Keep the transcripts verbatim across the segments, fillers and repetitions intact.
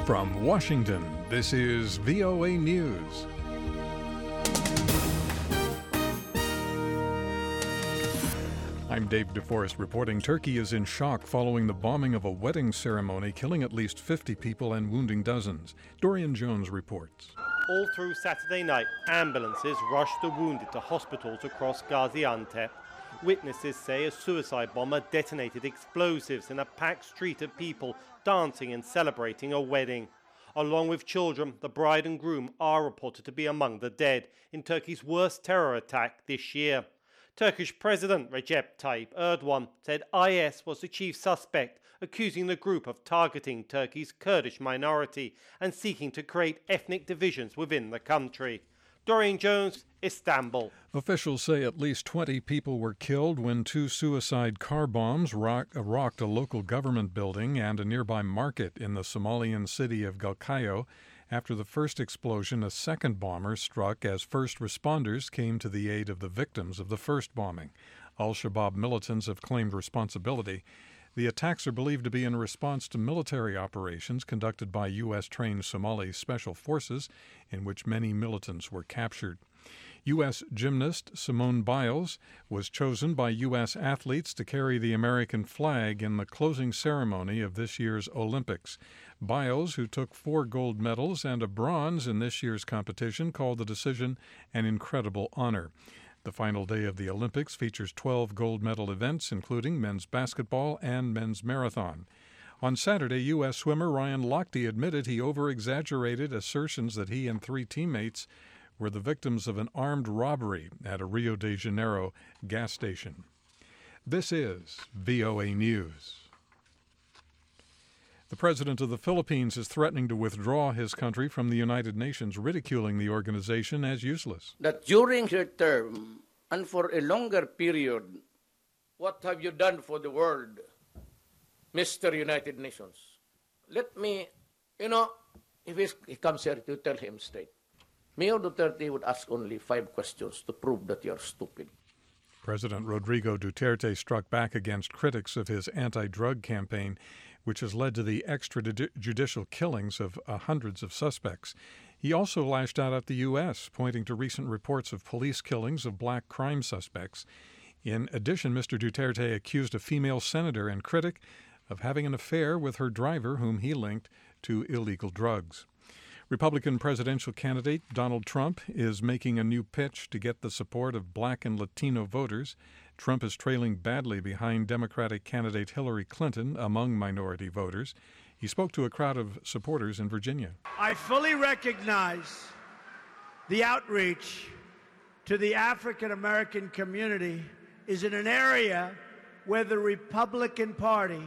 From Washington, this is V O A News. I'm Dave DeForest reporting Turkey is in shock following the bombing of a wedding ceremony, killing at least fifty people and wounding dozens. Dorian Jones reports. All through Saturday night, ambulances rushed the wounded to hospitals across Gaziantep. Witnesses say a suicide bomber detonated explosives in a packed street of people dancing and celebrating a wedding. Along with children, the bride and groom are reported to be among the dead in Turkey's worst terror attack this year. Turkish President Recep Tayyip Erdogan said I S was the chief suspect, accusing the group of targeting Turkey's Kurdish minority and seeking to create ethnic divisions within the country. Dorian Jones, Istanbul. Officials say at least twenty people were killed when two suicide car bombs rock, uh, rocked a local government building and a nearby market in the Somalian city of Galkayo. After the first explosion, a second bomber struck as first responders came to the aid of the victims of the first bombing. Al-Shabaab militants have claimed responsibility. The attacks are believed to be in response to military operations conducted by U S-trained Somali special forces, in which many militants were captured. U S gymnast Simone Biles was chosen by U S athletes to carry the American flag in the closing ceremony of this year's Olympics. Biles, who took four gold medals and a bronze in this year's competition, called the decision an incredible honor. The final day of the Olympics features twelve gold medal events, including men's basketball and men's marathon. On Saturday, U S swimmer Ryan Lochte admitted he over-exaggerated assertions that he and three teammates were the victims of an armed robbery at a Rio de Janeiro gas station. This is V O A News. The president of the Philippines is threatening to withdraw his country from the United Nations, ridiculing the organization as useless. That during your term and for a longer period, what have you done for the world, Mister United Nations? Let me, you know, if he comes here to tell him straight, Mayor Duterte would ask only five questions to prove that you're stupid. President Rodrigo Duterte struck back against critics of his anti-drug campaign, which has led to the extrajudicial killings of uh, hundreds of suspects. He also lashed out at the U S, pointing to recent reports of police killings of black crime suspects. In addition, Mister Duterte accused a female senator and critic of having an affair with her driver, whom he linked to illegal drugs. Republican presidential candidate Donald Trump is making a new pitch to get the support of black and Latino voters. Trump is trailing badly behind Democratic candidate Hillary Clinton among minority voters. He spoke to a crowd of supporters in Virginia. I fully recognize the outreach to the African American community is in an area where the Republican Party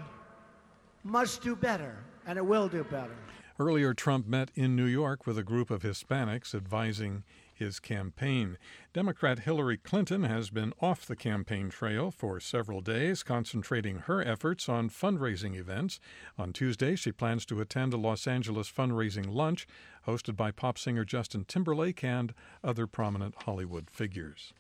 must do better, and it will do better. Earlier, Trump met in New York with a group of Hispanics advising his campaign. Democrat Hillary Clinton has been off the campaign trail for several days, concentrating her efforts on fundraising events. On Tuesday, she plans to attend a Los Angeles fundraising lunch hosted by pop singer Justin Timberlake and other prominent Hollywood figures.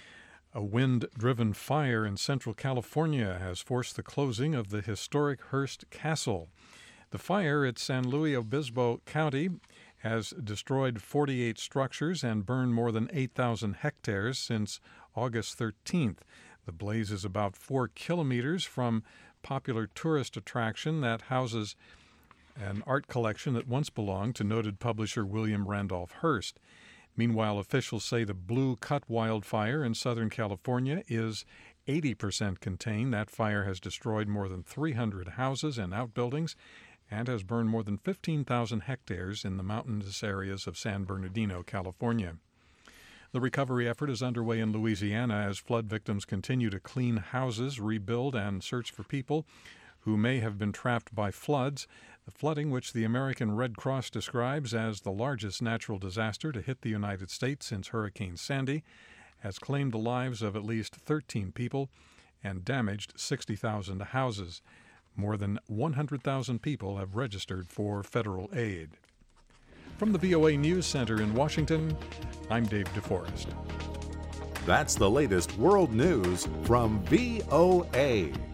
A wind-driven fire in central California has forced the closing of the historic Hearst Castle. The fire at San Luis Obispo County has destroyed forty-eight structures and burned more than eight thousand hectares since August thirteenth. The blaze is about four kilometers from popular tourist attraction that houses an art collection that once belonged to noted publisher William Randolph Hearst. Meanwhile, officials say the Blue Cut wildfire in Southern California is eighty percent contained. That fire has destroyed more than three hundred houses and outbuildings and has burned more than fifteen thousand hectares in the mountainous areas of San Bernardino, California. The recovery effort is underway in Louisiana as flood victims continue to clean houses, rebuild, and search for people who may have been trapped by floods. The flooding, which the American Red Cross describes as the largest natural disaster to hit the United States since Hurricane Sandy, has claimed the lives of at least thirteen people and damaged sixty thousand houses. More than one hundred thousand people have registered for federal aid. From the V O A News Center in Washington, I'm Dave DeForest. That's the latest world news from V O A.